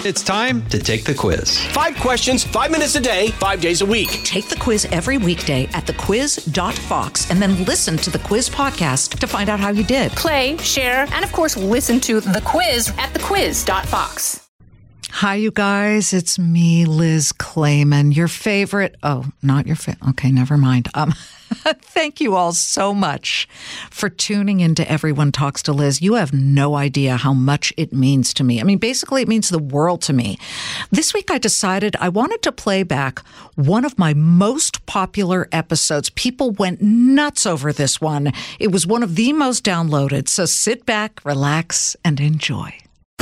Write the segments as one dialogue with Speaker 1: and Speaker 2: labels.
Speaker 1: It's time to take the quiz.
Speaker 2: 5 questions, 5 minutes a day, 5 days a week.
Speaker 3: Take the quiz every weekday at thequiz.fox and then listen to the quiz podcast to find out how you did.
Speaker 4: Play, share, and of course, listen to the quiz at thequiz.fox.
Speaker 3: Hi, you guys. It's me, Liz Clayman, your favorite. Oh, not your favorite. Okay, never mind. Thank you all so much for tuning into Everyone Talks to Liz. You have no idea how much it means to me. I mean, basically, it means the world to me. This week, I decided I wanted to play back one of my most popular episodes. People went nuts over this one. It was one of the most downloaded. So sit back, relax, and enjoy.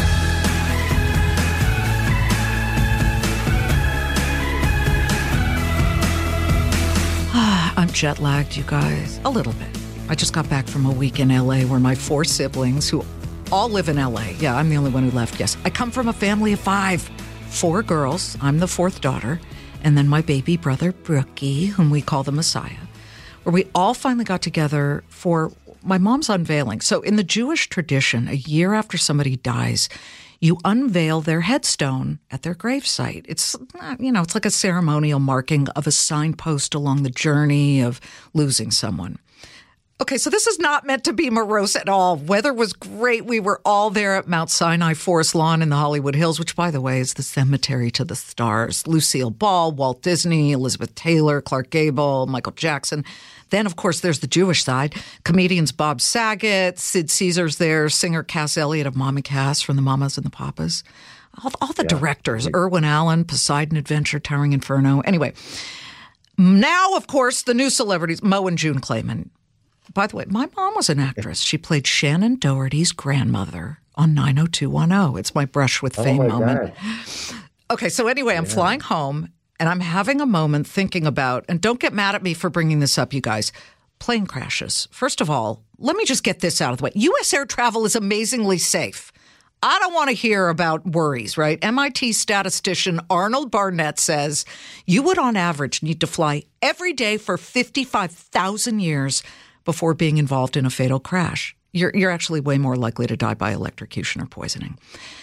Speaker 3: I'm jet lagged, you guys. A little bit. I just got back from a week in L.A. where my 4 siblings, who all live in L.A. Yeah, I'm the only one who left, yes. I come from a family of 5. 4 girls. I'm the 4th daughter. And then my baby brother, Brookie, whom we call the Messiah, where we all finally got together for my mom's unveiling. So in the Jewish tradition, a year after somebody dies, you unveil their headstone at their gravesite. It's, it's like a ceremonial marking of a signpost along the journey of losing someone. Okay, so this is not meant to be morose at all. Weather was great. We were all there at Mount Sinai Forest Lawn in the Hollywood Hills, which, by the way, is the cemetery to the stars. Lucille Ball, Walt Disney, Elizabeth Taylor, Clark Gable, Michael Jackson. Then, of course, there's the Jewish side. Comedians Bob Saget, Sid Caesar's there, singer Cass Elliot of Mommy Cass from the Mamas and the Papas. All the directors, Irwin Allen, Poseidon Adventure, Towering Inferno. Anyway, now, of course, the new celebrities, Mo and June Clayman. By the way, my mom was an actress. She played Shannon Doherty's grandmother on 90210. It's my brush with fame moment. God. Okay, so anyway, I'm flying home, and I'm having a moment thinking about, and don't get mad at me for bringing this up, you guys, plane crashes. First of all, let me just get this out of the way. U.S. air travel is amazingly safe. I don't want to hear about worries, right? MIT statistician Arnold Barnett says you would, on average, need to fly every day for 55,000 years before being involved in a fatal crash. You're actually way more likely to die by electrocution or poisoning.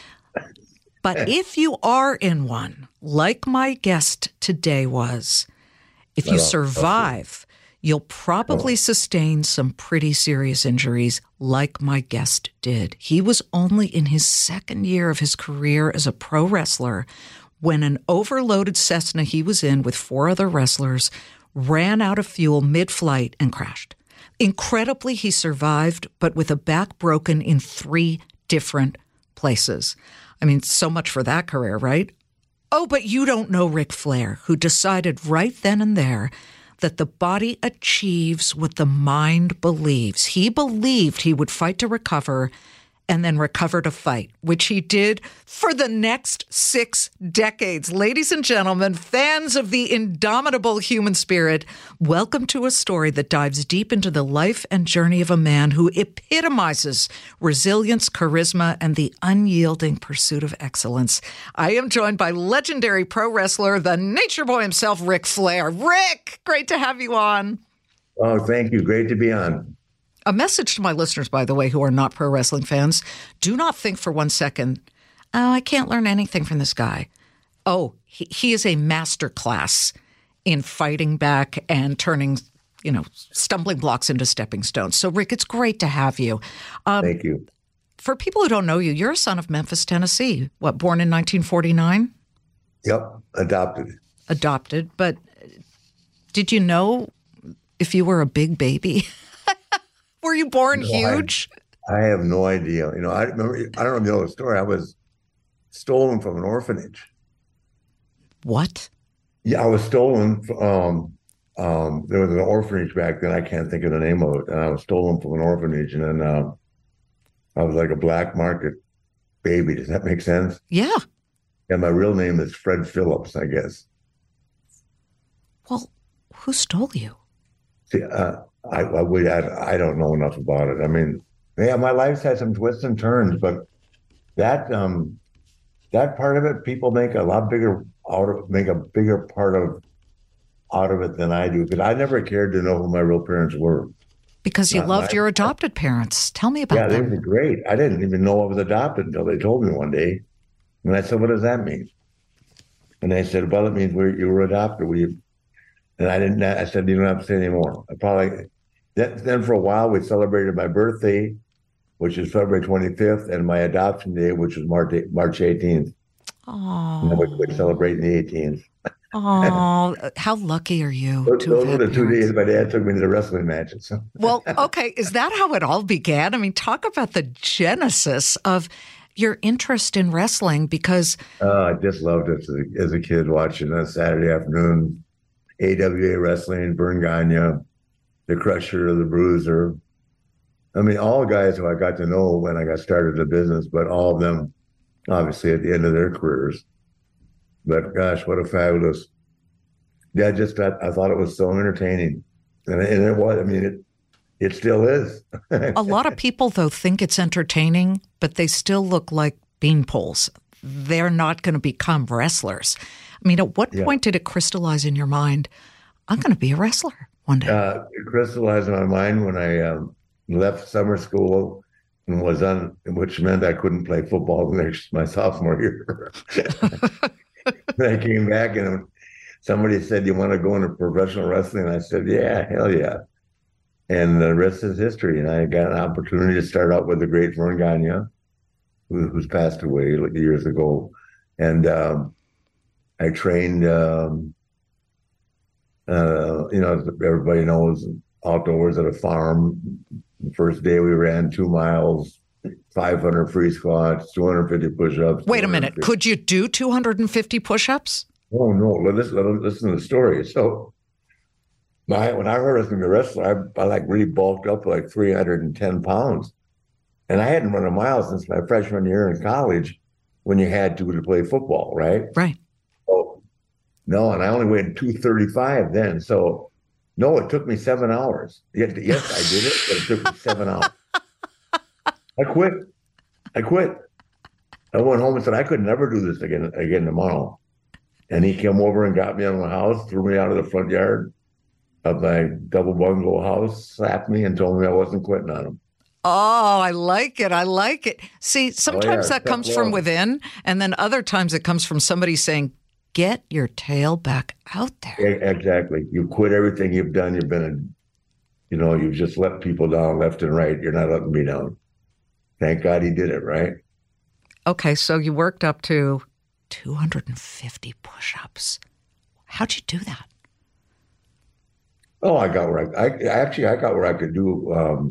Speaker 3: But if you are in one, like my guest today was, if you survive, you'll probably sustain some pretty serious injuries like my guest did. He was only in his 2nd year of his career as a pro wrestler when an overloaded Cessna he was in with 4 other wrestlers ran out of fuel mid-flight and crashed. Incredibly, he survived, but with a back broken in 3 different places. I mean, so much for that career, right? Oh, but you don't know Ric Flair, who decided right then and there that the body achieves what the mind believes. He believed he would fight to recover and then recover to fight, which he did for the next 6 decades. Ladies and gentlemen, fans of the indomitable human spirit, welcome to a story that dives deep into the life and journey of a man who epitomizes resilience, charisma, and the unyielding pursuit of excellence. I am joined by legendary pro wrestler, the nature boy himself, Ric Flair. Rick, great to have you on.
Speaker 5: Oh, thank you. Great to be on.
Speaker 3: A message to my listeners, by the way, who are not pro wrestling fans. Do not think for 1 second, oh, I can't learn anything from this guy. Oh, he is a master class in fighting back and turning, stumbling blocks into stepping stones. So, Rick, it's great to have you.
Speaker 5: Thank you.
Speaker 3: For people who don't know you, you're a son of Memphis, Tennessee. What, born in 1949?
Speaker 5: Yep, adopted.
Speaker 3: Adopted. But did you know if you were a big baby? Were you born huge?
Speaker 5: I have no idea. I remember, I don't know the story. I was stolen from an orphanage.
Speaker 3: What?
Speaker 5: Yeah, I was stolen. There was an orphanage back then. I can't think of the name of it. And I was stolen from an orphanage. And then I was like a black market baby. Does that make sense?
Speaker 3: Yeah.
Speaker 5: And my real name is Fred Phillips, I guess.
Speaker 3: Well, who stole you?
Speaker 5: See, I don't know enough about it. I mean, yeah, my life's had some twists and turns, but that part of it, people make a bigger part out of it than I do, because I never cared to know who my real parents were.
Speaker 3: Because you loved your adopted parents. Tell me about them.
Speaker 5: Yeah, they were great. I didn't even know I was adopted until they told me one day. And I said, what does that mean? And they said, well, it means you were adopted. And I didn't. I said, you don't have to say anymore. Then for a while, we celebrated my birthday, which is February 25th, and my adoption day, which was March 18th.
Speaker 3: Oh.
Speaker 5: And then we celebrate the 18th.
Speaker 3: Oh, how lucky are you?
Speaker 5: Those were the 2 days my dad took me to the wrestling matches.
Speaker 3: Well, okay. Is that how it all began? I mean, talk about the genesis of your interest in wrestling, because
Speaker 5: I just loved it as a kid, watching on Saturday afternoon, AWA wrestling, Vern Gagne, the Crusher, the Bruiser. I mean, all guys who I got to know when I got started in the business, but all of them, obviously, at the end of their careers. But gosh, what a fabulous! Yeah, I thought it was so entertaining, and it was. I mean, it still is.
Speaker 3: A lot of people, though, think it's entertaining, but they still look like beanpoles. They're not going to become wrestlers. I mean, at what point did it crystallize in your mind, I'm going to be a wrestler one day?
Speaker 5: It crystallized in my mind when I left summer school and which meant I couldn't play football my sophomore year. And I came back and somebody said, you want to go into professional wrestling? And I said, yeah, hell yeah. And the rest is history. And I got an opportunity to start out with the great Vern Gagne, who's passed away years ago. And I trained, everybody knows, outdoors at a farm. The first day we ran 2 miles, 500 free squats, 250 push-ups.
Speaker 3: Wait a minute. Could you do 250 push-ups?
Speaker 5: Oh, no. Listen to the story. So when I heard I was going to be a wrestler, I really bulked up like 310 pounds. And I hadn't run a mile since my freshman year in college when you had to play football, right?
Speaker 3: Right.
Speaker 5: Oh, no, and I only weighed 235 then. So, no, it took me 7 hours. Yes, I did it, but it took me 7 hours. I quit. I went home and said, I could never do this again tomorrow. And he came over and got me out of my house, threw me out of the front yard of my double bungalow house, slapped me, and told me I wasn't quitting on him.
Speaker 3: Oh, I like it. See, sometimes that comes from within, and then other times it comes from somebody saying, get your tail back out there.
Speaker 5: Exactly. You quit everything you've done. You've just let people down left and right. You're not letting me down. Thank God he did it, right?
Speaker 3: Okay, so you worked up to 250 push-ups. How'd you do that?
Speaker 5: Oh, I got where I got where I could do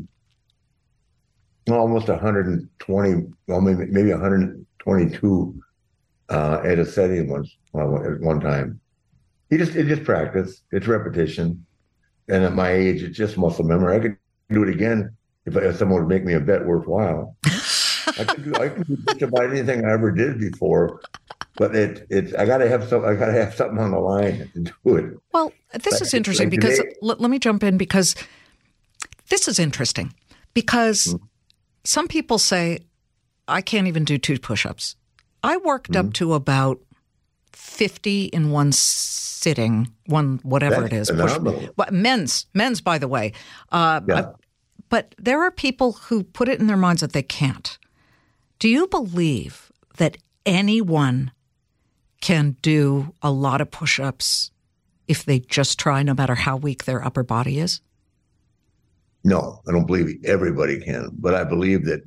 Speaker 5: almost 120, well, maybe 122 at a setting at one time. It's just practice. It's repetition. And at my age, it's just muscle memory. I could do it again if someone would make me a bet worthwhile. I can do just about anything I ever did before, but I gotta have something on the line to do it.
Speaker 3: Well, this is interesting because let me jump in, because this is interesting because some people say I can't even do 2 push-ups. I worked up to about 50 in one sitting, whatever
Speaker 5: That's
Speaker 3: it is. But men's, by the way. But there are people who put it in their minds that they can't. Do you believe that anyone can do a lot of push-ups if they just try, no matter how weak their upper body is?
Speaker 5: No, I don't believe everybody can. But I believe that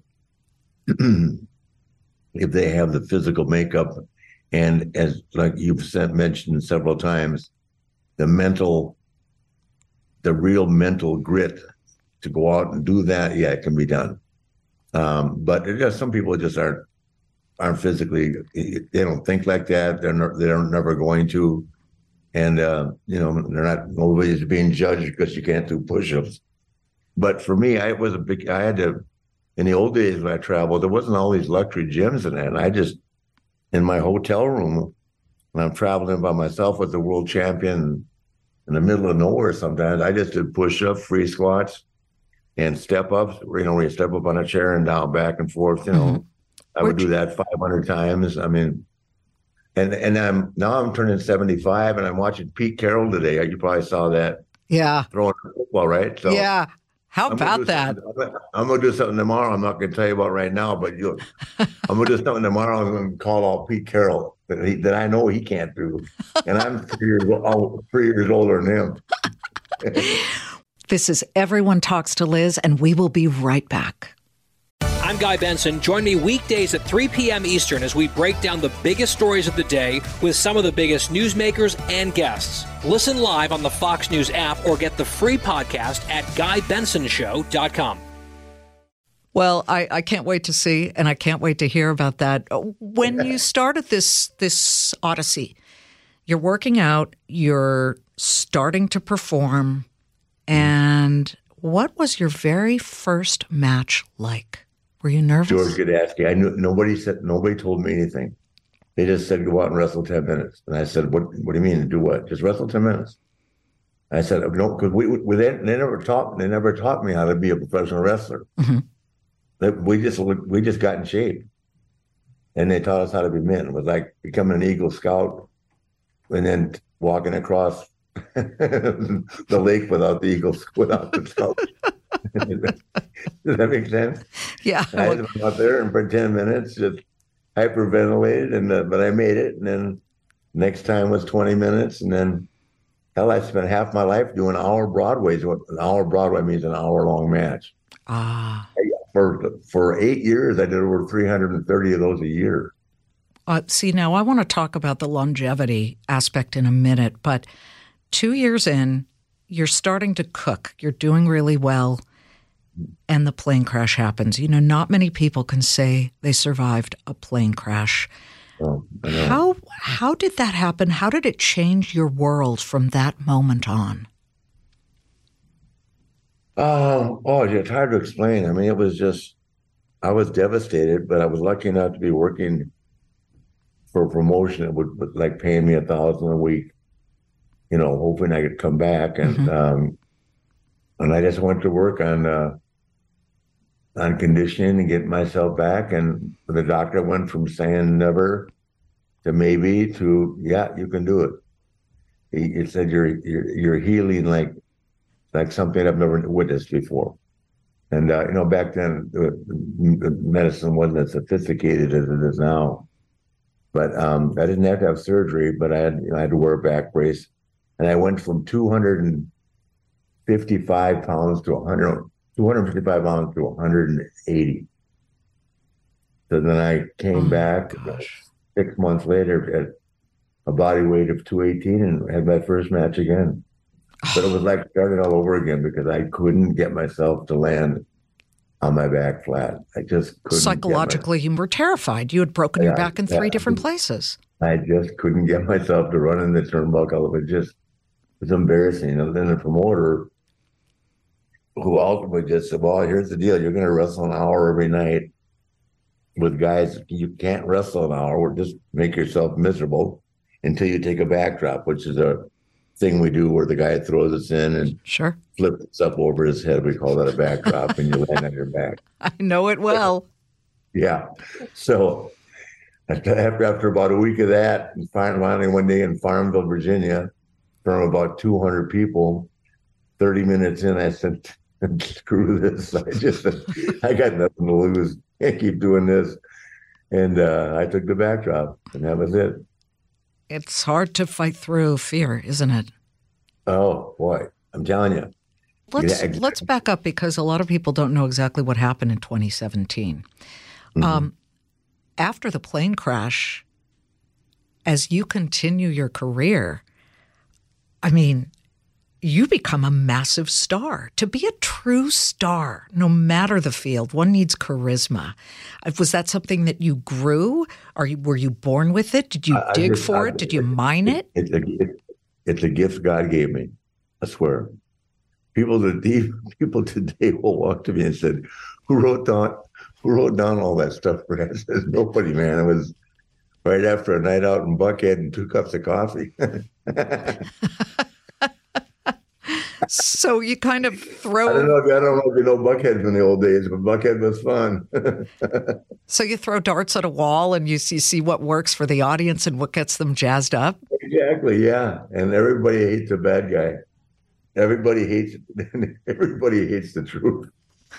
Speaker 5: if they have the physical makeup and, as like you've mentioned several times, the real mental grit to go out and do that, yeah, it can be done. But some people just aren't physically, they don't think like that. They're never going to. And, nobody's being judged because you can't do push-ups. But for me, I had to, in the old days when I traveled, there wasn't all these luxury gyms in that. And I just, in my hotel room, when I'm traveling by myself with the world champion in the middle of nowhere sometimes, I just did push-ups, free squats, and step-ups, where you step up on a chair and down, back and forth, I would do that 500 times. I mean, and I'm turning 75, and I'm watching Pete Carroll today. You probably saw that.
Speaker 3: Yeah.
Speaker 5: Throwing a football, right? So,
Speaker 3: yeah. How about that?
Speaker 5: I'm going to do something tomorrow. I'm not going to tell you about right now, but I'm going to do something tomorrow. I'm going to call out Pete Carroll that I know he can't do. And I'm 3 years older than him.
Speaker 3: This is Everyone Talks to Liz, and we will be right back.
Speaker 6: I'm Guy Benson. Join me weekdays at 3 p.m. Eastern as we break down the biggest stories of the day with some of the biggest newsmakers and guests. Listen live on the Fox News app or get the free podcast at GuyBensonShow.com.
Speaker 3: Well, I can't wait to see, and I can't wait to hear about that. When you started this odyssey, you're working out, you're starting to perform, and what was your very first match like? Were you nervous?
Speaker 5: George Gadasky. I knew nobody told me anything. They just said, go out and wrestle 10 minutes. And I said, what do you mean to do what? Just wrestle 10 minutes. I said, no, because they never taught me how to be a professional wrestler. Mm-hmm. We just got in shape. And they taught us how to be men. It was like becoming an Eagle Scout and then walking across the lake without the Eagles, without the Scout. Does that make sense?
Speaker 3: Yeah.
Speaker 5: I had to go out there and for 10 minutes, just hyperventilated, but I made it. And then next time was 20 minutes. And then, hell, I spent half my life doing hour Broadways. What an hour Broadway means, an hour-long match. For 8 years, I did over 330 of those a year.
Speaker 3: See, now I want to talk about the longevity aspect in a minute, but 2 years in, you're starting to cook. You're doing really well. And the plane crash happens. Not many people can say they survived a plane crash.
Speaker 5: Oh, I know.
Speaker 3: How did that happen? How did it change your world from that moment on?
Speaker 5: It's hard to explain. I mean, it was just, I was devastated, but I was lucky enough to be working for a promotion that would like paying me $1,000 a week, hoping I could come back. And, and I just went to work on conditioning and getting myself back. And the doctor went from saying never to maybe to, yeah, you can do it. He said, you're healing like something I've never witnessed before. And, back then medicine wasn't as sophisticated as it is now. But I didn't have to have surgery, but I had to wear a back brace. And I went from 255 pounds to 255 pounds to 180. So then I came back 6 months later at a body weight of 218 and had my first match again. But it was like starting all over again because I couldn't get myself to land on my back flat. I just couldn't.
Speaker 3: Psychologically, you were terrified. You had broken your back in three different places.
Speaker 5: I just couldn't get myself to run in the turnbuckle. It was embarrassing. And then the promoter, who ultimately just said, well, here's the deal. You're going to wrestle an hour every night with guys. You can't wrestle an hour or just make yourself miserable until you take a backdrop, which is a thing we do where the guy throws us in and flips us up over his head. We call that a backdrop, and you land on your back.
Speaker 3: I know it well.
Speaker 5: Yeah. So after about a week of that, and finally one day in Farmville, Virginia, from about 200 people, 30 minutes in, I said, screw this. I got nothing to lose. Can't keep doing this. And I took the backdrop, and that was it.
Speaker 3: It's hard to fight through fear, isn't it?
Speaker 5: Oh, boy. I'm telling you.
Speaker 3: Let's back up because a lot of people don't know exactly what happened in 2017. Mm-hmm. After the plane crash, as you continue your career, I mean, you become a massive star. To be a true star, no matter the field, one needs charisma. Was that something that you grew? Were you born with it? Did you dig for it? Did you mine it?
Speaker 5: It's a gift God gave me. I swear. People today will walk to me and said, "Who wrote down all that stuff for us?" I said, "Nobody, man. It was right after a night out in Buckhead and 2 cups of coffee."
Speaker 3: So you kind of throw.
Speaker 5: I don't know if you know Buckhead from the old days, but Buckhead was fun.
Speaker 3: So you throw darts at a wall and you see what works for the audience and what gets them jazzed up?
Speaker 5: Exactly, yeah. And everybody hates a bad guy. everybody hates the truth.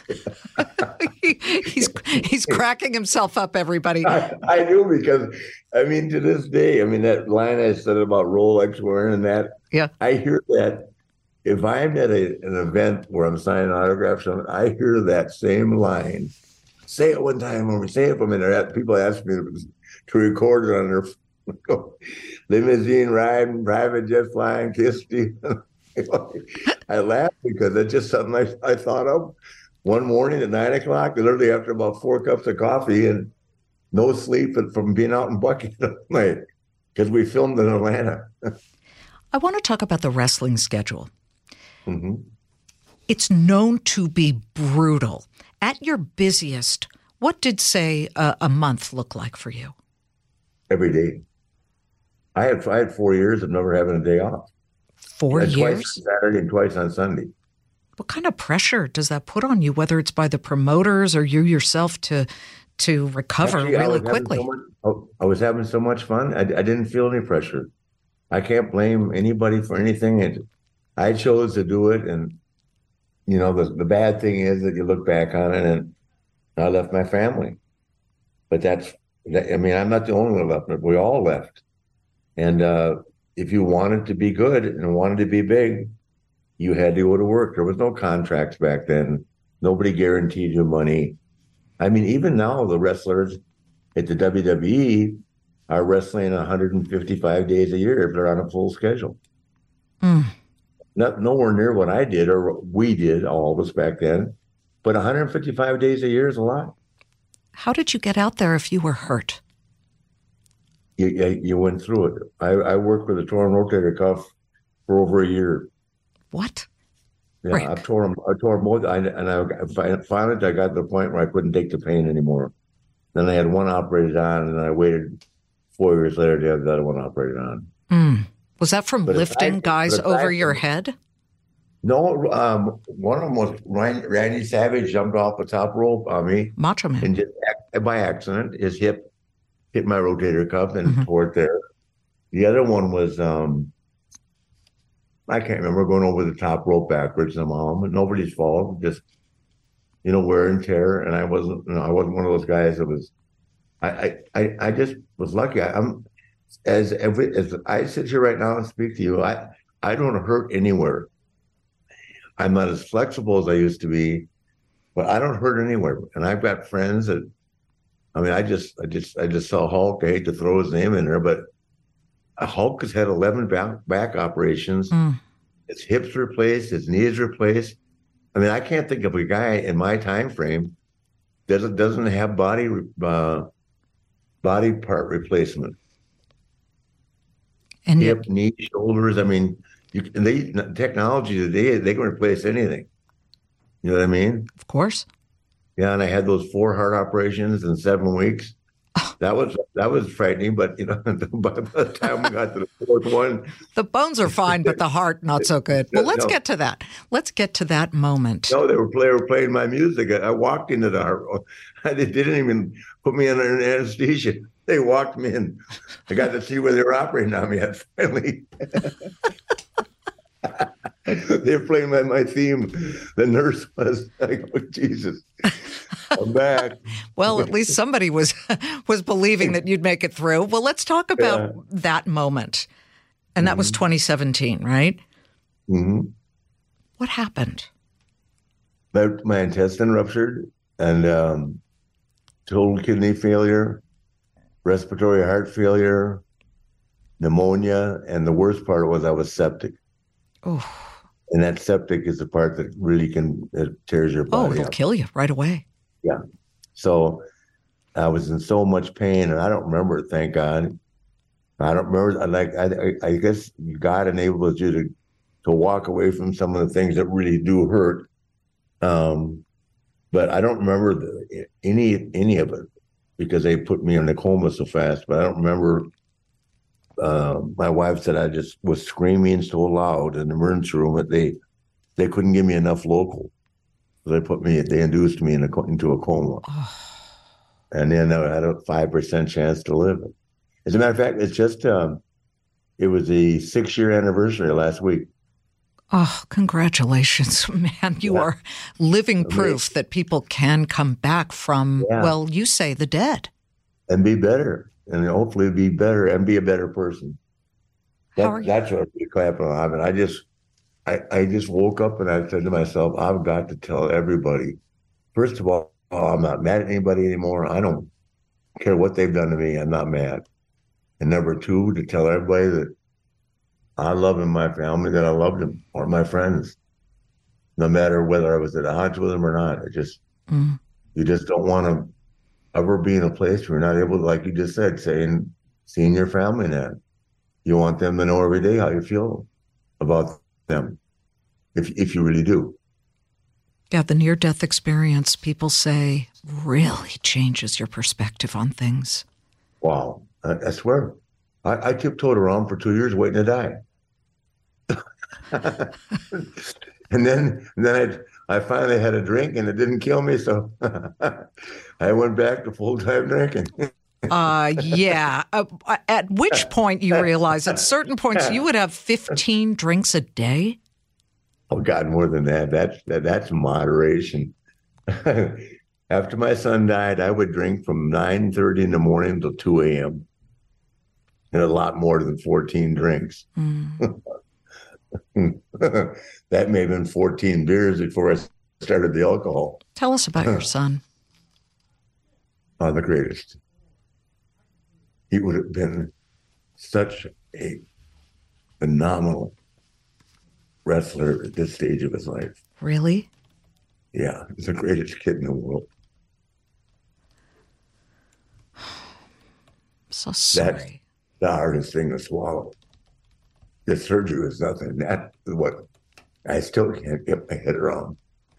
Speaker 3: he's cracking himself up, everybody.
Speaker 5: I do, because I mean, to this day, I mean, that line I said about Rolex wearing and that,
Speaker 3: Yeah.
Speaker 5: I hear that if I'm at an event where I'm signing autographs, I hear that same line. Say it one time, or say it for a minute. People ask me to record it on their limousine riding, private jet flying, kiss Stephen. I laugh because it's just something I thought of one morning at 9 o'clock, literally after about 4 cups of coffee and no sleep from being out in Buckingham because we filmed in Atlanta.
Speaker 3: I want to talk about the wrestling schedule.
Speaker 5: Mm-hmm.
Speaker 3: It's known to be brutal. At your busiest, what did, say, a month look like for you?
Speaker 5: Every day. I had 4 years of never having a day off.
Speaker 3: 4 years?
Speaker 5: Twice on Saturday and twice on Sunday.
Speaker 3: What kind of pressure does that put on you, whether it's by the promoters or you yourself to recover really quickly?
Speaker 5: I was having so much fun. I didn't feel any pressure. I can't blame anybody for anything. I chose to do it. And, you know, the bad thing is that you look back on it and I left my family. But I mean, I'm not the only one left, but we all left. And if you wanted to be good and wanted to be big, you had to go to work. There was no contracts back then. Nobody guaranteed you money. I mean, even now, the wrestlers at the WWE are wrestling 155 days a year if they're on a full schedule. Nowhere near what I did or we did, all of us back then. But 155 days a year is a lot.
Speaker 3: How did you get out there if you were hurt?
Speaker 5: You went through it. I worked with a torn rotator cuff for over a year.
Speaker 3: What?
Speaker 5: Yeah,
Speaker 3: Rick.
Speaker 5: I tore them both. Finally, I got to the point where I couldn't take the pain anymore. Then I had one operated on, and then I waited 4 years later to have the other one operated on.
Speaker 3: Was that from lifting guys over your head?
Speaker 5: No, one of them was Randy Savage jumped off the top rope on me.
Speaker 3: Macho Man.
Speaker 5: And just by accident, his hip hit my rotator cuff and tore it there. The other one was, I can't remember, going over the top rope backwards somehow. But nobody's fault, just, you know, wear and tear. And I wasn't one of those guys that was. I just was lucky. As I sit here right now and speak to you, I don't hurt anywhere. I'm not as flexible as I used to be, but I don't hurt anywhere. And I've got friends that, I mean, I just saw Hulk. I hate to throw his name in there, but Hulk has had 11 back operations. His hips replaced, his knees replaced. I mean, I can't think of a guy in my time frame that doesn't have body part replacement.
Speaker 3: And
Speaker 5: hip, knee, shoulders. I mean, technology today, they can replace anything. You know what I mean?
Speaker 3: Of course.
Speaker 5: Yeah, and I had those 4 heart operations in 7 weeks. That was frightening, but you know, by the time we got to the 4th one,
Speaker 3: the bones are fine, but the heart not so good. Well, let's get to that. Let's get to that moment.
Speaker 5: No, they were playing my music. I walked into the heart. They didn't even put me under anesthesia. They walked me in. I got to see where they were operating on me. Finally, they were playing my theme. The nurse was like, "Oh, Jesus, I'm back."
Speaker 3: Well, at least somebody was believing that you'd make it through. Well, let's talk about that moment. And that was 2017, right?
Speaker 5: Mm-hmm.
Speaker 3: What happened?
Speaker 5: My intestine ruptured and total kidney failure, respiratory heart failure, pneumonia, and the worst part was I was septic.
Speaker 3: Oh.
Speaker 5: And that septic is the part that really it tears your body
Speaker 3: it'll
Speaker 5: up.
Speaker 3: Kill you right away.
Speaker 5: Yeah. So I was in so much pain, and I don't remember it, thank God. I don't remember. I guess God enables you to walk away from some of the things that really do hurt. But I don't remember any of it because they put me in a coma so fast. But I don't remember. My wife said I just was screaming so loud in the emergency room that they couldn't give me enough local. So they induced me into a coma. Oh. And then I had a 5% chance to live. As a matter of fact, it's just, it was the 6-year anniversary last week.
Speaker 3: Oh, congratulations, man. You are living proof that people can come back from, well, you say the dead.
Speaker 5: And be better. And hopefully be better and be a better person. That's what I'm clapping on. And I just woke up and I said to myself, I've got to tell everybody. First of all, I'm not mad at anybody anymore. I don't care what they've done to me. I'm not mad. And number two, to tell everybody that I love my family, that I loved them, or my friends, no matter whether I was at odds with them or not. You just don't want to ever be in a place where you're not able to, like you just said, seeing your family now. You want them to know every day how you feel about them, if you really do.
Speaker 3: Yeah, the near-death experience, people say, really changes your perspective on things.
Speaker 5: Wow, I swear. I tiptoed around for 2 years waiting to die. and then I finally had a drink and it didn't kill me, so I went back to full-time drinking.
Speaker 3: Yeah. At which point you realize at certain points you would have 15 drinks a day?
Speaker 5: Oh, God, more than that. That's moderation. After my son died, I would drink from 9:30 in the morning until 2 a.m. and a lot more than 14 drinks. That may have been 14 beers before I started the alcohol.
Speaker 3: Tell us about your son.
Speaker 5: Oh, the greatest. He would have been such a phenomenal wrestler at this stage of his life.
Speaker 3: Really?
Speaker 5: Yeah, he's the greatest kid in the world.
Speaker 3: So sorry.
Speaker 5: That's the hardest thing to swallow. The surgery was nothing. That's what I still can't get my head around.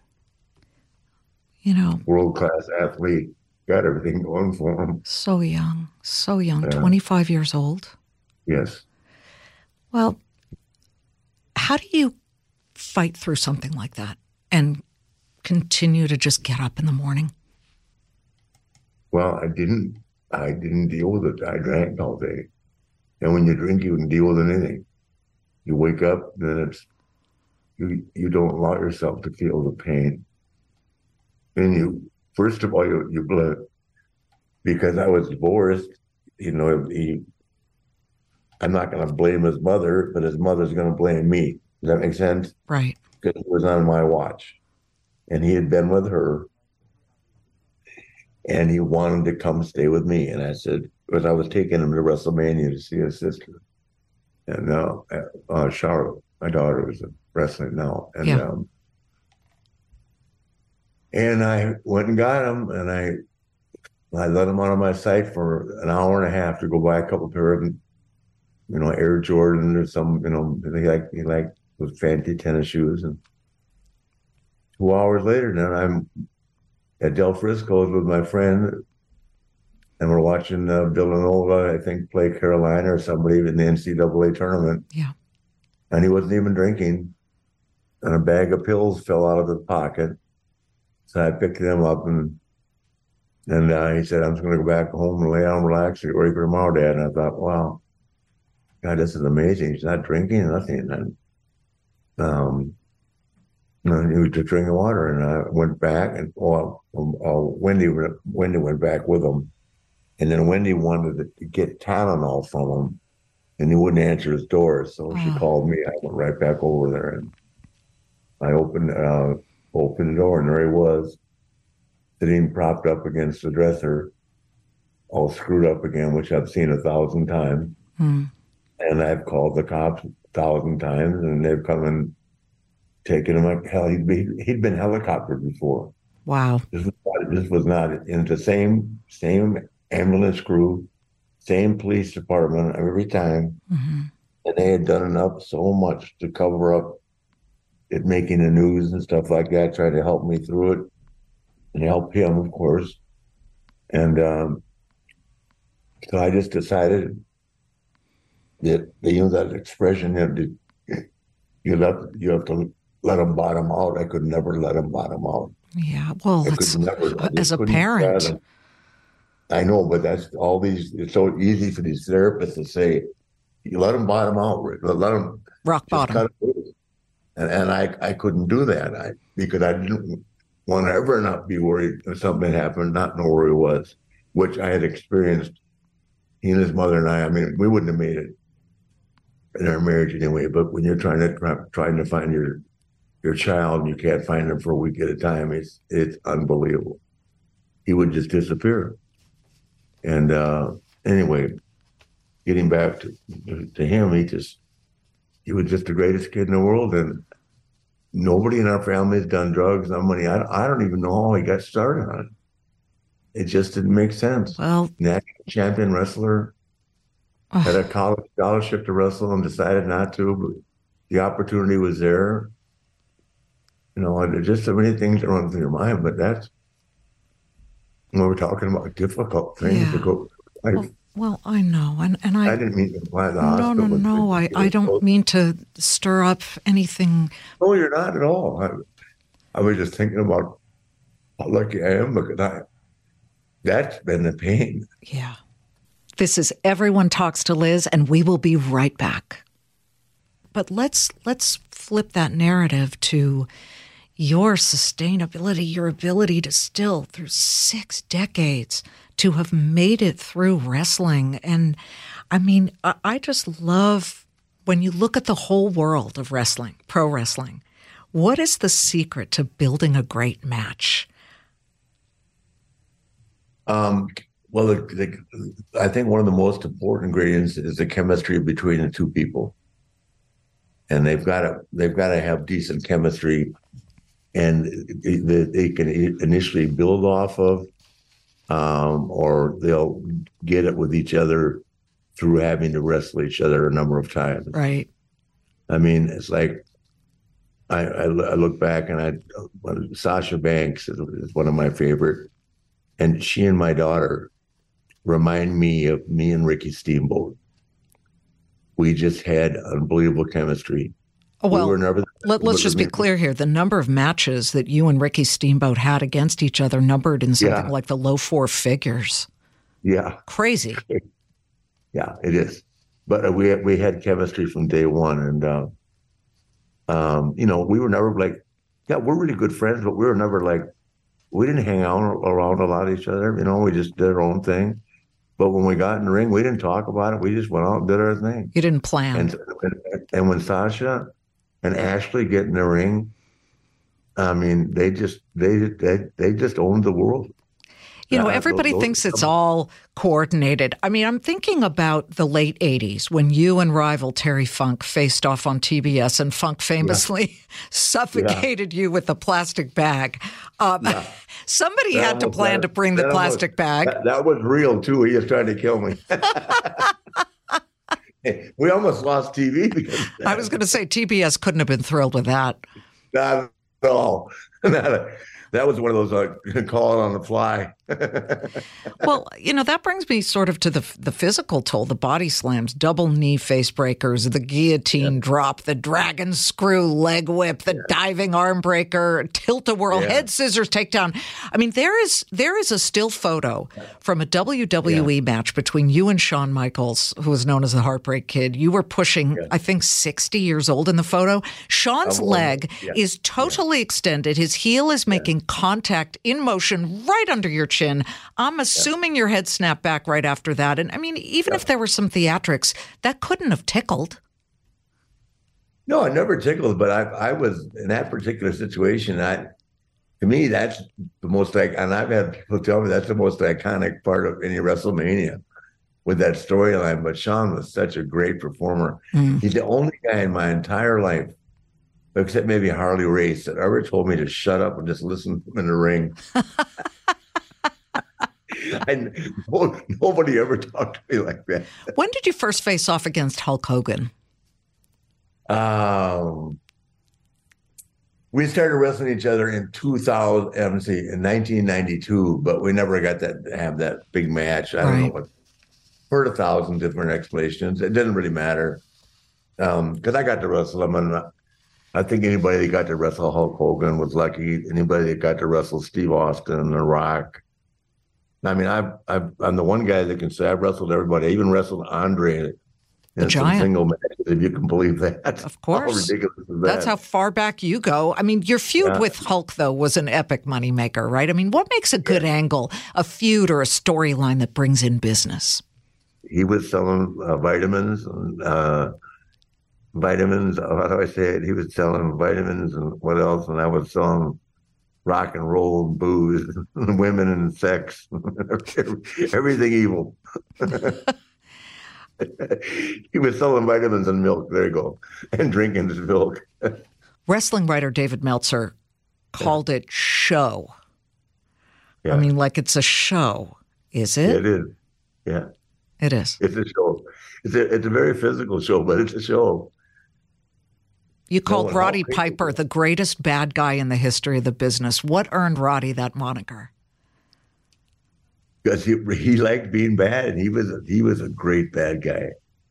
Speaker 5: World-class athlete, got everything going for him.
Speaker 3: So young, 25 years old.
Speaker 5: Yes.
Speaker 3: Well, how do you fight through something like that and continue to just get up in the morning?
Speaker 5: Well, I didn't deal with it. I drank all day. And when you drink, you can deal with anything. You wake up, then you don't allow yourself to feel the pain. And first of all, you bled. Because I was divorced, I'm not going to blame his mother, but his mother's going to blame me. Does that make sense?
Speaker 3: Right.
Speaker 5: Because it was on my watch. And he had been with her. And he wanted to come stay with me. And I said, because I was taking him to WrestleMania to see his sister. And now, Charlotte, my daughter, was wrestling now. And and I went and got him, and I let him out of my sight for an hour and a half to go buy a couple pair of, Air Jordan or some, he liked those fancy tennis shoes. And 2 hours later, then I'm at Del Frisco's with my friend, and we're watching Villanova, I think, play Carolina or somebody in the NCAA tournament.
Speaker 3: Yeah.
Speaker 5: And he wasn't even drinking. And a bag of pills fell out of his pocket. So I picked them up, and he said, I'm just going to go back home and lay down and relax. You're ready for tomorrow, Dad. And I thought, wow, God, this is amazing. He's not drinking, nothing. And he was just drinking water. And I went back, and Wendy went back with him. And then Wendy wanted to get Tylenol from him, and he wouldn't answer his door. So she called me. I went right back over there, and I opened the door, and there he was, sitting propped up against the dresser, all screwed up again, which I've seen 1,000 times. And I've called the cops 1,000 times, and they've come and taken him like hell. He'd been helicoptered before.
Speaker 3: Wow.
Speaker 5: This was not in the same ambulance crew, same police department every time.
Speaker 3: Mm-hmm.
Speaker 5: And they had done so much to cover up it, making the news and stuff like that, try to help me through it and help him, of course. And so I just decided that, that expression, you have to let them bottom out. I could never let them bottom out.
Speaker 3: Yeah, well, as a parent.
Speaker 5: I know, but that's all these, it's so easy for these therapists to say, you let them bottom out, Rick. Let them
Speaker 3: rock bottom.
Speaker 5: Cut it loose. And I couldn't do that because I didn't want to ever not be worried if something happened, not know where he was, which I had experienced. He and his mother and I mean, we wouldn't have made it in our marriage anyway. But when you're trying to find your child and you can't find him for a week at a time, it's unbelievable. He would just disappear. And anyway, getting back to him, he was just the greatest kid in the world, and nobody in our family has done drugs. No money. I don't even know how he got started on it. It just didn't make sense.
Speaker 3: Well,
Speaker 5: national champion wrestler, had a college scholarship to wrestle and decided not to, but the opportunity was there. You know, there's just so many things that run through your mind, but that's when we're talking about difficult things to go through life.
Speaker 3: Well, I know, and I
Speaker 5: didn't mean to imply the hospital.
Speaker 3: No. I don't mean to stir up anything.
Speaker 5: No, you're not at all. I was just thinking about how lucky I am because that's been the pain.
Speaker 3: Yeah. This is Everyone Talks to Liz, and we will be right back. But let's flip that narrative to your sustainability, your ability to still, through 6 decades, to have made it through wrestling. And I mean, I just love when you look at the whole world of wrestling, pro wrestling, what is the secret to building a great match?
Speaker 5: Well, I think one of the most important ingredients is the chemistry between the two people. And they've got to have decent chemistry, and they can initially build off of, or they'll get it with each other through having to wrestle each other a number of times.
Speaker 3: Right.
Speaker 5: I mean, it's like I look back and Sasha Banks is one of my favorite, and she and my daughter remind me of me and Ricky Steamboat. We just had unbelievable chemistry.
Speaker 3: Well, let's just be clear here. The number of matches that you and Ricky Steamboat had against each other numbered in something like the low 4 figures.
Speaker 5: Yeah.
Speaker 3: Crazy.
Speaker 5: Yeah, it is. But we had chemistry from day one. And, you know, we were never like, we're really good friends, but we were never like, we didn't hang out around a lot of each other. You know, we just did our own thing. But when we got in the ring, we didn't talk about it. We just went out and did our thing.
Speaker 3: You didn't plan.
Speaker 5: And when Sasha and Ashley get in the ring, I mean, they just owned the world.
Speaker 3: You know, everybody thinks it's all coordinated. I mean, I'm thinking about the late 80s when you and rival Terry Funk faced off on TBS, and Funk famously suffocated you with a plastic bag. Somebody had to plan to bring the plastic bag.
Speaker 5: That was real, too. He was trying to kill me. We almost lost TV because of that.
Speaker 3: I was going to say TBS couldn't have been thrilled with that.
Speaker 5: Not at all. That was one of those call it on the fly.
Speaker 3: Well, you know, that brings me sort of to the physical toll, the body slams, double knee face breakers, the guillotine drop, the dragon screw leg whip, the diving arm breaker, tilt-a-whirl, head scissors takedown. I mean, there is a still photo from a WWE match between you and Shawn Michaels, who was known as the Heartbreak Kid. You were pushing, I think, 60 years old in the photo. Shawn's leg is totally extended. His heel is making contact in motion right under your chin. I'm assuming your head snapped back right after that. And I mean, even if there were some theatrics, that couldn't have tickled.
Speaker 5: No, it never tickled, but I was in that particular situation. To me, that's the most and I've had people tell me that's the most iconic part of any WrestleMania with that storyline. But Shawn was such a great performer. He's the only guy in my entire life, except maybe Harley Race, that ever told me to shut up and just listen in the ring. And nobody ever talked to me like that.
Speaker 3: When did you first face off against Hulk Hogan?
Speaker 5: We started wrestling each other in 1992, but we never got to have that big match. I don't know what. Heard 1,000 different explanations. It didn't really matter because I got to wrestle him, and I think anybody that got to wrestle Hulk Hogan was lucky. Anybody that got to wrestle Steve Austin and The Rock. I mean, I'm the one guy that can say I've wrestled everybody. I even wrestled Andre in
Speaker 3: giant.
Speaker 5: some single matches, if you can believe that.
Speaker 3: Of course.
Speaker 5: How ridiculous is that?
Speaker 3: That's how far back you go. I mean, your feud with Hulk, though, was an epic moneymaker, right? I mean, what makes a good angle, a feud or a storyline that brings in business?
Speaker 5: He was selling vitamins and how do I say it? He was selling vitamins and what else? And I was selling rock and roll and booze and women and sex, everything evil. He was selling vitamins and milk. There you go. And drinking his milk.
Speaker 3: Wrestling writer David Meltzer called it show.
Speaker 5: Yeah.
Speaker 3: I mean, like it's a show. Is it?
Speaker 5: It is. Yeah.
Speaker 3: It is.
Speaker 5: It's a show. It's a very physical show, but it's a show.
Speaker 3: You called Roddy Piper the greatest bad guy in the history of the business. What earned Roddy that moniker?
Speaker 5: Because he liked being bad. He was a great bad guy.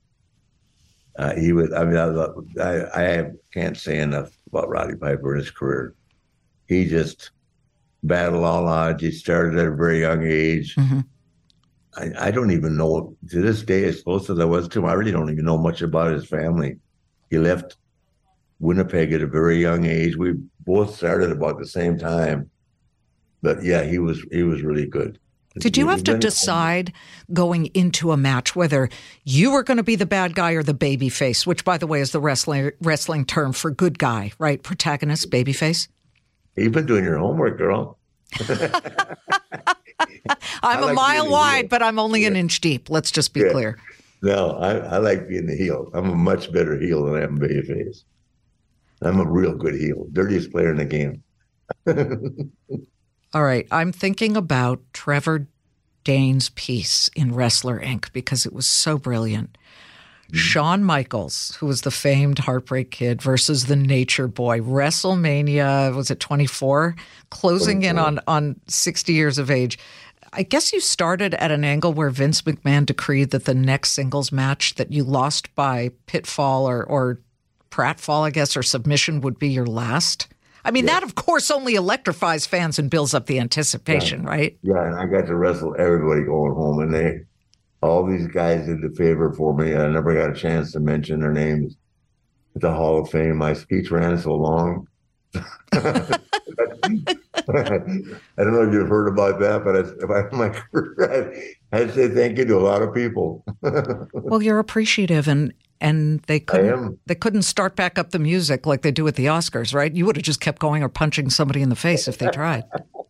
Speaker 5: He was. I mean, I can't say enough about Roddy Piper and his career. He just battled all odds. He started at a very young age.
Speaker 3: Mm-hmm.
Speaker 5: I don't even know, to this day, as close as I was to him, I really don't even know much about his family. He left Winnipeg at a very young age. We both started about the same time. But yeah, he was really good.
Speaker 3: Did you have to decide going into a match whether you were going to be the bad guy or the baby face, which, by the way, is the wrestling term for good guy, right? Protagonist, baby face?
Speaker 5: You've been doing your homework, girl.
Speaker 3: I'm a mile wide, but I'm only an inch deep. Let's just be clear.
Speaker 5: No, I like being the heel. I'm a much better heel than I am a babyface. I'm a real good heel. Dirtiest player in the game.
Speaker 3: All right. I'm thinking about Trevor Dane's piece in Wrestler Inc. because it was so brilliant. Shawn Michaels, who was the famed Heartbreak Kid, versus the Nature Boy. WrestleMania, was it 24? Closing 24. in on 60 years of age. I guess you started at an angle where Vince McMahon decreed that the next singles match that you lost by pitfall or pratfall, I guess, or submission would be your last. I mean, that, of course, only electrifies fans and builds up the anticipation, right?
Speaker 5: Yeah, and I got to wrestle everybody going home, and all these guys did the favor for me. I never got a chance to mention their names at the Hall of Fame. My speech ran so long. I don't know if you've heard about that, but in my career, I had to say thank you to a lot of people.
Speaker 3: Well, you're appreciative, and they couldn't start back up the music like they do at the Oscars, right? You would have just kept going or punching somebody in the face if they tried.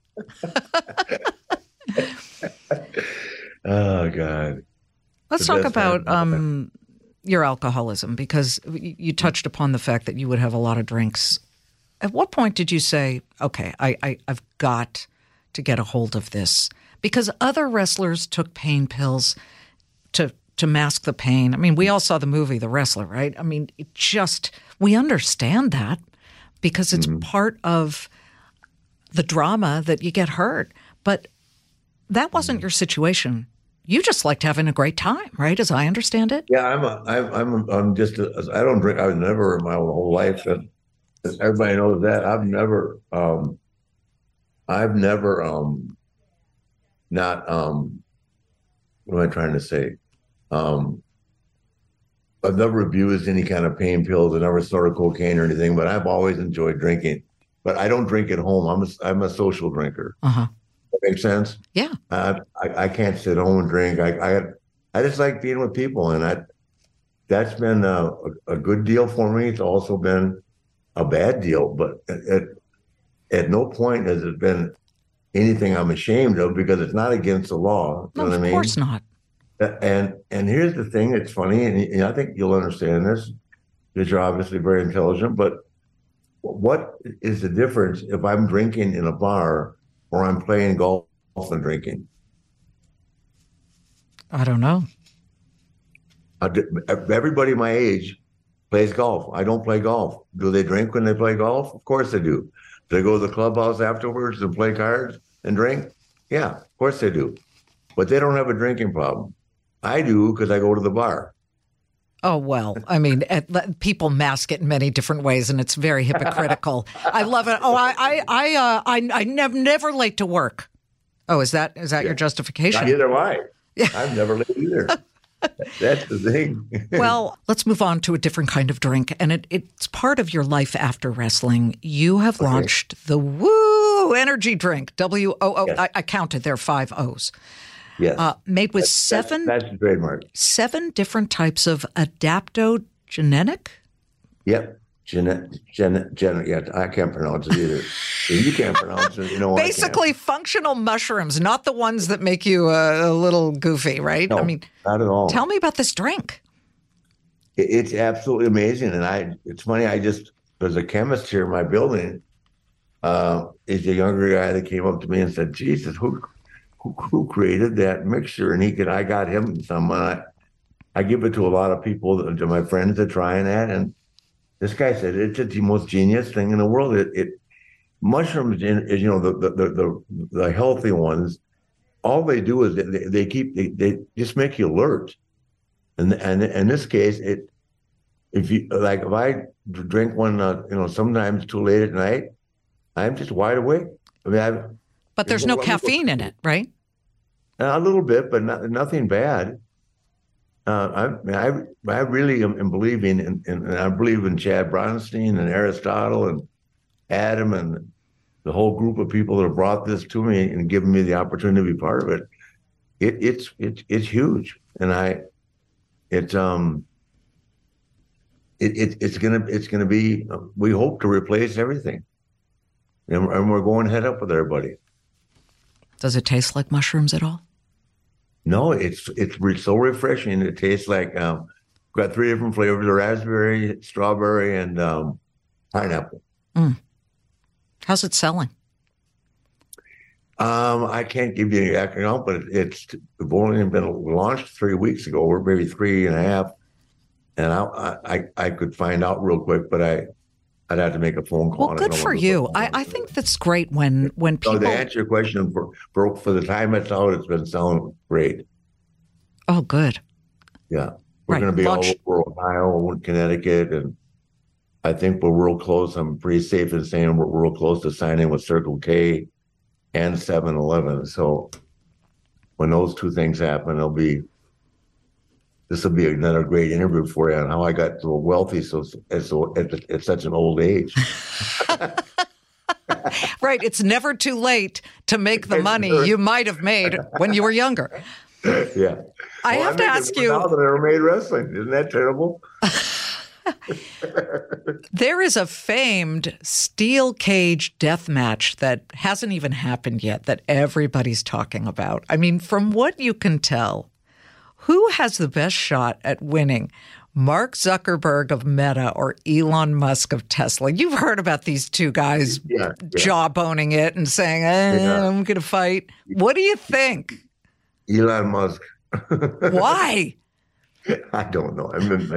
Speaker 5: Oh, God.
Speaker 3: Let's talk about your alcoholism, because you touched upon the fact that you would have a lot of drinks. At what point did you say, okay, I've got to get a hold of this? Because other wrestlers took pain pills to mask the pain. I mean, we all saw the movie The Wrestler, right? I mean, we understand that because it's part of the drama that you get hurt. But that wasn't your situation. You just liked having a great time, right? As I understand it.
Speaker 5: Yeah, I don't drink. I was never in my whole life. And everybody knows that. I've never, what am I trying to say? I've never abused any kind of pain pills. I never snorted cocaine or anything, but I've always enjoyed drinking. But I don't drink at home. I'm a social drinker.
Speaker 3: Uh-huh.
Speaker 5: That makes sense?
Speaker 3: Yeah.
Speaker 5: I can't sit home and drink. I just like being with people, and that's been a good deal for me. It's also been a bad deal, but at no point has it been anything I'm ashamed of, because it's not against the law.
Speaker 3: No, of course not.
Speaker 5: And here's the thing, it's funny, and I think you'll understand this, because you're obviously very intelligent, but what is the difference if I'm drinking in a bar or I'm playing golf and drinking?
Speaker 3: I don't know.
Speaker 5: Everybody my age plays golf. I don't play golf. Do they drink when they play golf? Of course they do. Do they go to the clubhouse afterwards and play cards and drink? Yeah, of course they do. But they don't have a drinking problem. I do, because I go to the bar.
Speaker 3: Oh, well, I mean, people mask it in many different ways, and it's very hypocritical. I love it. Oh, I'm never late to work. Oh, is that your justification?
Speaker 5: Neither am I. I'm never late either. That's the thing.
Speaker 3: Well, let's move on to a different kind of drink, and it's part of your life after wrestling. You have launched the Woo energy drink, WOO.
Speaker 5: Yes.
Speaker 3: I counted there 5 O's.
Speaker 5: Yes.
Speaker 3: Made with
Speaker 5: that's the trademark.
Speaker 3: 7 different types of adaptogenic.
Speaker 5: Yep. Yeah, I can't pronounce it either. If you can't pronounce it, you know what?
Speaker 3: Basically, functional mushrooms, not the ones that make you a little goofy, right?
Speaker 5: No,
Speaker 3: I mean,
Speaker 5: not at all.
Speaker 3: Tell me about this drink.
Speaker 5: It's absolutely amazing. And it's funny, there's a chemist here in my building. He's a younger guy that came up to me and said, Jesus, who created that mixture? And I got him some. I give it to a lot of people, to my friends that trying that. And this guy said, it's the most genius thing in the world. Mushrooms, the healthy ones, all they do is they just make you alert. And in this case, if I drink one, sometimes too late at night, I'm just wide awake. I mean,
Speaker 3: but there's no caffeine in it, right?
Speaker 5: A little bit, but nothing bad. I really am believing and I believe in Chad Bronstein and Aristotle and Adam and the whole group of people that have brought this to me and given me the opportunity to be part of it. It's huge, and it's gonna be. We hope to replace everything, and we're going head up with everybody.
Speaker 3: Does it taste like mushrooms at all?
Speaker 5: No, it's so refreshing. It tastes like got 3 different flavors: raspberry, strawberry, and pineapple.
Speaker 3: Mm. How's it selling?
Speaker 5: I can't give you the account, but it's only been launched 3 weeks ago, or maybe 3.5. And I could find out real quick, but I'd have to make a phone call.
Speaker 3: Well, good for you. I think that's great when people.
Speaker 5: So to answer your question, for the time it's out, it's been selling great.
Speaker 3: Oh, good.
Speaker 5: Yeah, we're going to be all over Ohio and Connecticut, and I think we're real close. I'm pretty safe in saying we're real close to signing with Circle K and 7-Eleven. So when those 2 things happen, this will be another great interview for you on how I got so wealthy at such an old age.
Speaker 3: Right. It's never too late to make the money you might have made when you were younger.
Speaker 5: Yeah.
Speaker 3: I have to ask you.
Speaker 5: Now that I ever made wrestling. Isn't that terrible?
Speaker 3: There is a famed steel cage death match that hasn't even happened yet that everybody's talking about. I mean, from what you can tell, who has the best shot at winning? Mark Zuckerberg of Meta or Elon Musk of Tesla? You've heard about these 2 guys jawboning it and saying, I'm going to fight. What do you think?
Speaker 5: Elon Musk.
Speaker 3: Why?
Speaker 5: I don't know.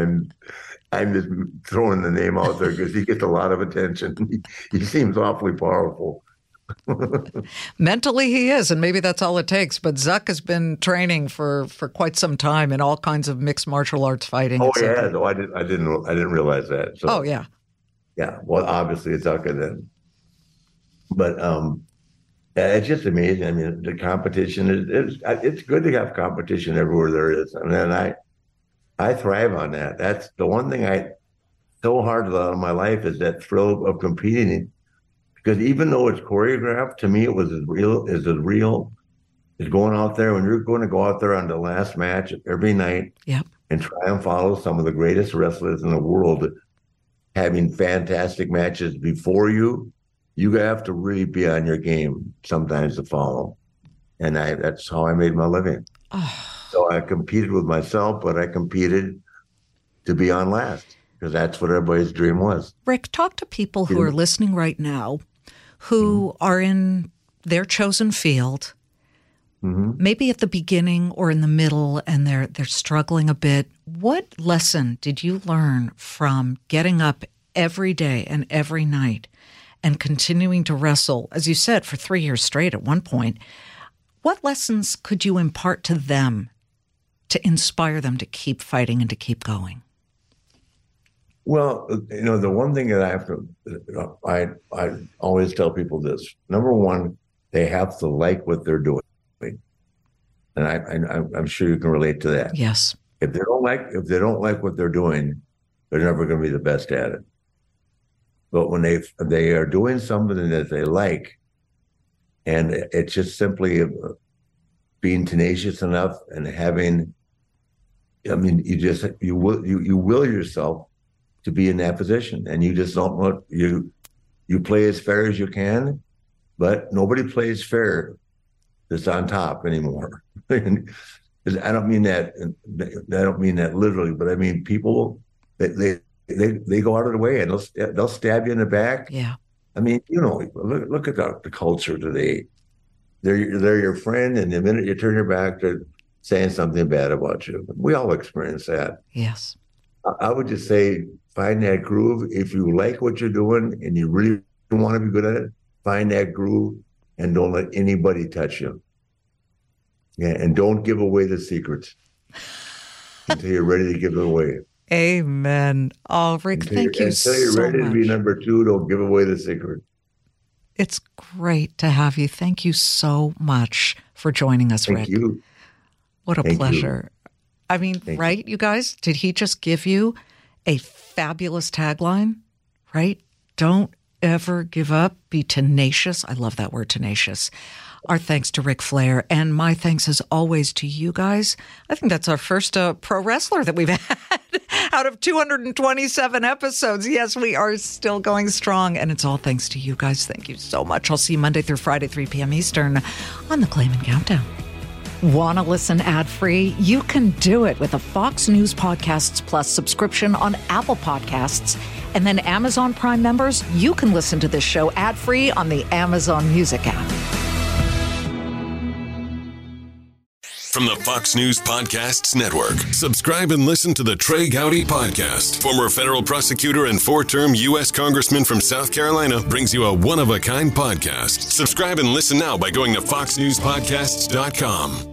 Speaker 5: I'm just throwing the name out there because he gets a lot of attention. He seems awfully powerful.
Speaker 3: Mentally, he is, and maybe that's all it takes. But Zuck has been training for quite some time in all kinds of mixed martial arts fighting.
Speaker 5: Oh yeah, no, I didn't realize that. So,
Speaker 3: yeah. Well,
Speaker 5: obviously it's Zuck then. But it's just amazing. I mean, the competition it's good to have competition everywhere there is, and then I thrive on that. That's the one thing so hard about in my life is that thrill of competing. Because even though it's choreographed, to me it was as real as going out there when you're going to go out there on the last match every night and try and follow some of the greatest wrestlers in the world, having fantastic matches before you. You have to really be on your game sometimes to follow. And that's how I made my living. Oh. So I competed with myself, but I competed to be on last because that's what everybody's dream was.
Speaker 3: Rick, talk to people who are listening right now who are in their chosen field, maybe at the beginning or in the middle, and they're struggling a bit. What lesson did you learn from getting up every day and every night and continuing to wrestle, as you said, for 3 years straight at one point? What lessons could you impart to them to inspire them to keep fighting and to keep going?
Speaker 5: Well, the one thing that I always tell people this. Number one, they have to like what they're doing. And I'm sure you can relate to that.
Speaker 3: Yes.
Speaker 5: If they don't like what they're doing, they're never going to be the best at it. But when they are doing something that they like, and it's just simply being tenacious enough and having, I mean, you will yourself to be in that position, and you just don't want you play as fair as you can, but nobody plays fair that's on top anymore. I don't mean that literally, but I mean people they go out of the way and they'll stab you in the back.
Speaker 3: Yeah.
Speaker 5: I mean, look at the culture today. They're your friend, and the minute you turn your back, they're saying something bad about you. We all experience that.
Speaker 3: Yes.
Speaker 5: I would just say, find that groove. If you like what you're doing and you really want to be good at it, find that groove and don't let anybody touch you. Yeah, and don't give away the secrets until you're ready to give it away.
Speaker 3: Amen. Oh, Rick, thank you so much.
Speaker 5: Until you're ready to be number 2, don't give away the secret.
Speaker 3: It's great to have you. Thank you so much for joining us, Rick.
Speaker 5: Thank you.
Speaker 3: What a pleasure. I mean, right, you guys? Did he just give you a fabulous tagline, right? Don't ever give up. Be tenacious. I love that word, tenacious. Our thanks to Ric Flair, and my thanks as always to you guys. I think that's our first pro wrestler that we've had out of 227 episodes. Yes, we are still going strong, and it's all thanks to you guys. Thank you so much. I'll see you Monday through Friday, 3 p.m. Eastern on the Clayman Countdown. Want to listen ad-free? You can do it with a Fox News Podcasts Plus subscription on Apple Podcasts. And then Amazon Prime members, you can listen to this show ad-free on the Amazon Music app.
Speaker 7: From the Fox News Podcasts Network, subscribe and listen to the Trey Gowdy Podcast. Former federal prosecutor and 4-term U.S. Congressman from South Carolina brings you a one-of-a-kind podcast. Subscribe and listen now by going to foxnewspodcasts.com.